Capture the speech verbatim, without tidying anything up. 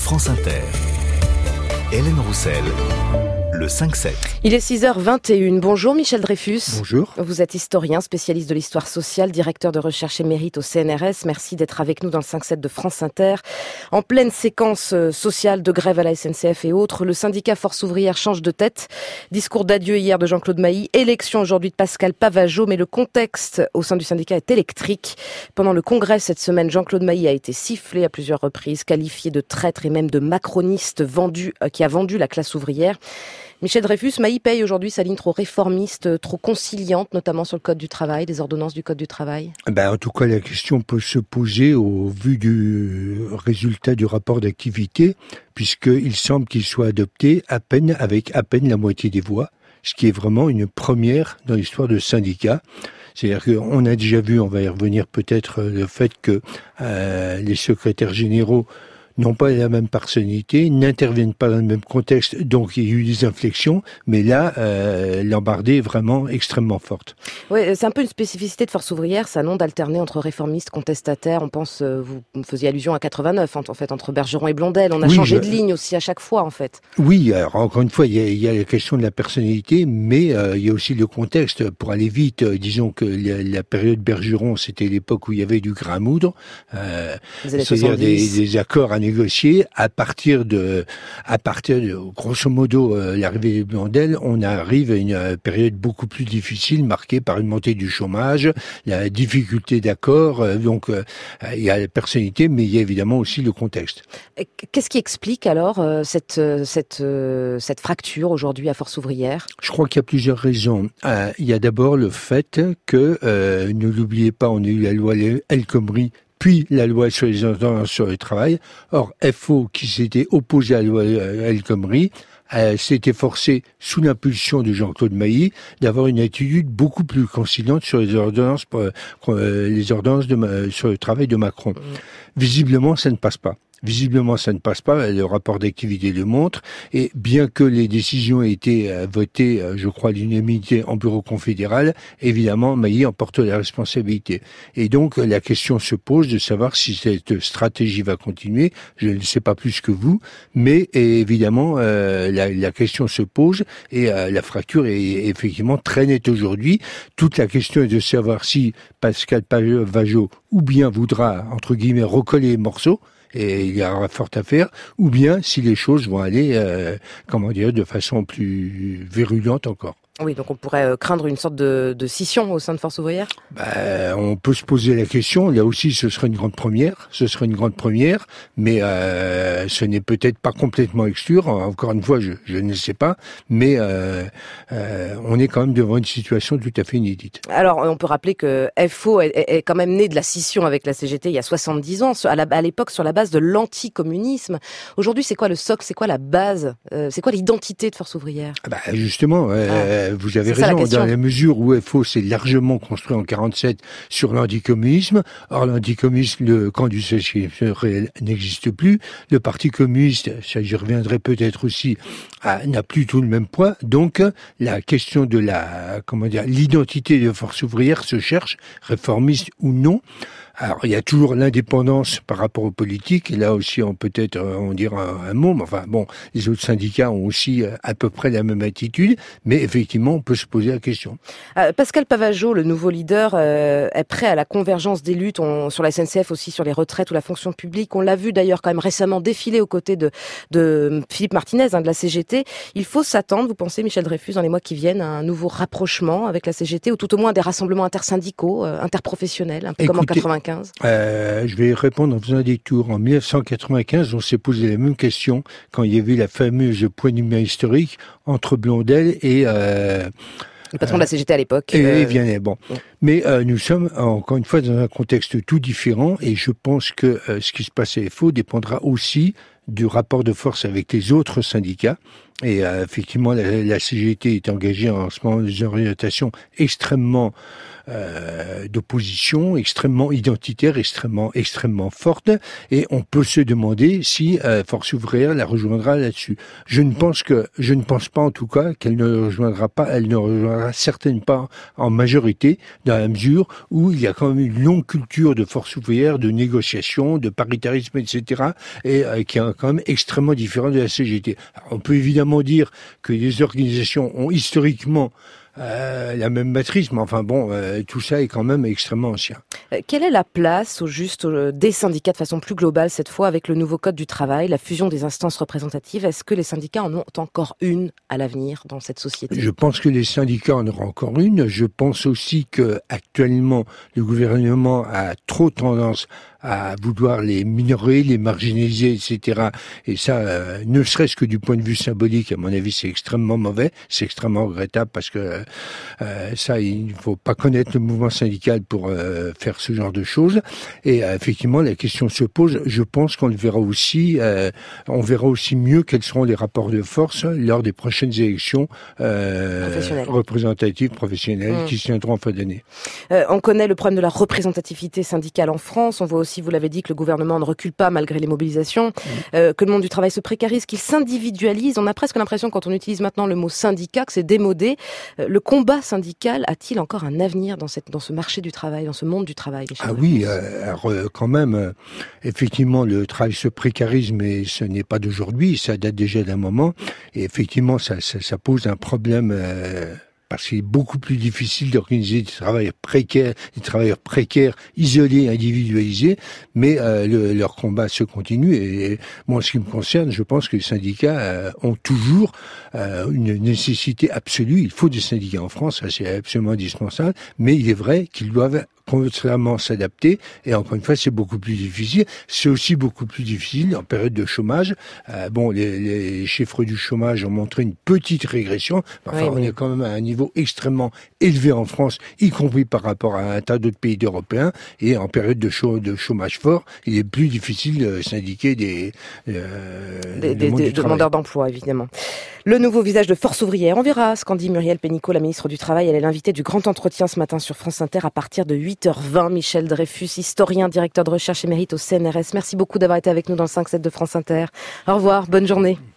France Inter. Hélène Roussel, le cinq sept. Il est six heures vingt et une. Bonjour Michel Dreyfus. Bonjour. Vous êtes historien, spécialiste de l'histoire sociale, directeur de recherche émérite au C N R S. Merci d'être avec nous dans le cinq sept de France Inter. En pleine séquence sociale de grève à la S N C F et autres, le syndicat Force ouvrière change de tête. Discours d'adieu hier de Jean-Claude Mailly, élection aujourd'hui de Pascal Pavageot, mais le contexte au sein du syndicat est électrique. Pendant le congrès cette semaine, Jean-Claude Mailly a été sifflé à plusieurs reprises, qualifié de traître et même de macroniste vendu, euh, qui a vendu la classe ouvrière. Michel Dreyfus, Mailly paye aujourd'hui sa ligne trop réformiste, trop conciliante, notamment sur le Code du travail, les ordonnances du Code du travail. Ben, en tout cas, la question peut se poser au vu du résultat du rapport d'activité, puisqu'il semble qu'il soit adopté à peine, avec à peine la moitié des voix, ce qui est vraiment une première dans l'histoire de syndicat. C'est-à-dire qu'on a déjà vu, on va y revenir peut-être, le fait que euh, les secrétaires généraux n'ont pas la même personnalité, n'interviennent pas dans le même contexte, donc il y a eu des inflexions, mais là, euh, l'embardée est vraiment extrêmement forte. Oui, c'est un peu une spécificité de Force ouvrière, ça, non, d'alterner entre réformistes, contestataires. On pense, euh, vous faisiez allusion à quatre-vingt-neuf, en fait, entre Bergeron et Blondel. On a oui, changé je... de ligne aussi à chaque fois, en fait. Oui, alors encore une fois, il y a, il y a la question de la personnalité, mais euh, il y a aussi le contexte. Pour aller vite, euh, disons que la, la période Bergeron, c'était l'époque où il y avait du grain à moudre, euh, c'est-à-dire des, des accords à négocier. À partir de, à partir de, grosso modo, euh, l'arrivée de Blondel, on arrive à une euh, période beaucoup plus difficile, marquée par une montée du chômage, la difficulté d'accord. Euh, donc, euh, il y a la personnalité, mais il y a évidemment aussi le contexte. Qu'est-ce qui explique alors euh, cette, cette, euh, cette fracture aujourd'hui à Force ouvrière ? Je crois qu'il y a plusieurs raisons. Euh, il y a d'abord le fait que, euh, ne l'oubliez pas, on a eu la loi El Khomri, puis la loi sur les ordonnances sur le travail. Or, F O, qui s'était opposé à la loi El Khomri, euh, s'était forcé, sous l'impulsion de Jean-Claude Mailly, d'avoir une attitude beaucoup plus conciliante sur les ordonnances, pour, euh, les ordonnances de, sur le travail de Macron. Mmh. Visiblement, ça ne passe pas. Visiblement, ça ne passe pas, le rapport d'activité le montre, et bien que les décisions aient été euh, votées, euh, je crois, à l'unanimité en bureau confédéral, évidemment, Mailly en porte la responsabilité. Et donc, la question se pose de savoir si cette stratégie va continuer. Je ne sais pas plus que vous, mais évidemment, euh, la, la question se pose, et euh, la fracture est effectivement très nette aujourd'hui. Toute la question est de savoir si Pascal Pavageot, ou bien voudra, entre guillemets, recoller les morceaux, et il y aura fort à faire, ou bien si les choses vont aller, euh, comment dire, de façon plus virulente encore. Oui, donc on pourrait craindre une sorte de, de scission au sein de Force ouvrière ? Ben, on peut se poser la question. Là aussi, ce serait une grande première. Ce serait une grande première, mais euh, ce n'est peut-être pas complètement exclu. Encore une fois, je, je ne sais pas, mais euh, euh, on est quand même devant une situation tout à fait inédite. Alors, on peut rappeler que F O est, est quand même né de la scission avec la C G T il y a soixante-dix ans, à, la, à l'époque sur la base de l'anticommunisme. Aujourd'hui, c'est quoi le socle ? C'est quoi la base ? euh, C'est quoi l'identité de Force ouvrière ? Ben, justement... Euh, ah. Vous avez c'est raison, dans la mesure où F O s'est largement construit en quarante-sept sur l'anticommunisme. Or, l'anticommunisme, le camp du socialisme réel n'existe plus. Le Parti communiste, ça j'y reviendrai peut-être aussi, a, n'a plus tout le même poids. Donc, la question de la, comment dire, l'identité de Force ouvrière se cherche, réformiste ou non. Alors, il y a toujours l'indépendance par rapport aux politiques, et là aussi, on peut-être en dire un, un mot, mais enfin, bon, les autres syndicats ont aussi à peu près la même attitude, mais effectivement, on peut se poser la question. Euh, Pascal Pavageot, le nouveau leader, euh, est prêt à la convergence des luttes on, sur la S N C F, aussi sur les retraites ou la fonction publique. On l'a vu d'ailleurs quand même récemment défiler aux côtés de, de Philippe Martinez, hein, de la C G T. Il faut s'attendre, vous pensez, Michel Dreyfus, dans les mois qui viennent, à un nouveau rapprochement avec la C G T, ou tout au moins des rassemblements intersyndicaux, euh, interprofessionnels, un peu Écoutez, comme en quatre-vingt-quinze. Euh, je vais répondre en faisant des tours. En dix-neuf cent quatre-vingt-quinze, on s'est posé la même question quand il y avait la fameuse poignée de main historique entre Blondel et... Euh, le patron euh, de la C G T à l'époque. Et euh... Vianney, bon. Ouais. Mais euh, nous sommes, encore une fois, dans un contexte tout différent, et je pense que euh, ce qui se passe à F O dépendra aussi du rapport de force avec les autres syndicats. Et euh, effectivement, la, la C G T est engagée en ce moment dans une orientation extrêmement euh, d'opposition, extrêmement identitaire, extrêmement extrêmement forte. Et on peut se demander si euh, Force ouvrière la rejoindra là-dessus. Je ne pense que, je ne pense pas en tout cas qu'elle ne rejoindra pas. Elle ne rejoindra certainement pas en majorité, dans la mesure où il y a quand même une longue culture de Force ouvrière, de négociation, de paritarisme, et cetera. Et euh, qui est quand même extrêmement différent de la C G T. Alors, on peut évidemment dire que les organisations ont historiquement euh, la même matrice, mais enfin bon, euh, tout ça est quand même extrêmement ancien. Euh, quelle est la place, au juste, euh, des syndicats de façon plus globale cette fois, avec le nouveau code du travail, la fusion des instances représentatives? Est-ce que les syndicats en ont encore une à l'avenir dans cette société? Je pense que les syndicats en auront encore une. Je pense aussi que actuellement le gouvernement a trop tendance à vouloir les minorer, les marginaliser, et cetera. Et ça, euh, ne serait-ce que du point de vue symbolique, à mon avis, c'est extrêmement mauvais, c'est extrêmement regrettable parce que euh, ça, il ne faut pas connaître le mouvement syndical pour euh, faire ce genre de choses. Et euh, effectivement, la question se pose. Je pense qu'on le verra aussi, euh, on verra aussi mieux quels seront les rapports de force lors des prochaines élections euh, représentatives professionnelles mmh. qui se tiendront en fin d'année. Euh, on connaît le problème de la représentativité syndicale en France. On voit aussi, vous l'avez dit, que le gouvernement ne recule pas malgré les mobilisations, mmh. euh, que le monde du travail se précarise, qu'il s'individualise. On a presque l'impression, quand on utilise maintenant le mot syndicat, que c'est démodé. Euh, le combat syndical a-t-il encore un avenir dans, cette, dans ce marché du travail, dans ce monde du travail? Ah oui, euh, alors, euh, quand même, euh, effectivement, le travail se précarise, mais ce n'est pas d'aujourd'hui, ça date déjà d'un moment. Et effectivement, ça, ça, ça pose un problème... Euh parce qu'il est beaucoup plus difficile d'organiser des travailleurs précaires, des travailleurs précaires, isolés, individualisés, mais euh, le, leur combat se continue. Et moi, en ce qui me concerne, je pense que les syndicats euh, ont toujours euh, une nécessité absolue. Il faut des syndicats en France, ça c'est absolument indispensable, mais il est vrai qu'ils doivent constamment s'adapter, et encore une fois, c'est beaucoup plus difficile. C'est aussi beaucoup plus difficile en période de chômage. Euh, bon, les, les chiffres du chômage ont montré une petite régression. Enfin, oui, on oui. est quand même à un niveau extrêmement élevé en France, y compris par rapport à un tas d'autres pays européens. Et en période de, chô- de chômage fort, il est plus difficile de syndiquer des, euh, des, des, des demandeurs d'emploi, évidemment. Le nouveau visage de Force ouvrière. On verra ce qu'en dit Muriel Pénicaud, la ministre du Travail. Elle est l'invitée du grand entretien ce matin sur France Inter à partir de huit heures vingt. Michel Dreyfus, historien, directeur de recherche émérite au C N R S. Merci beaucoup d'avoir été avec nous dans le cinq sept de France Inter. Au revoir, bonne journée.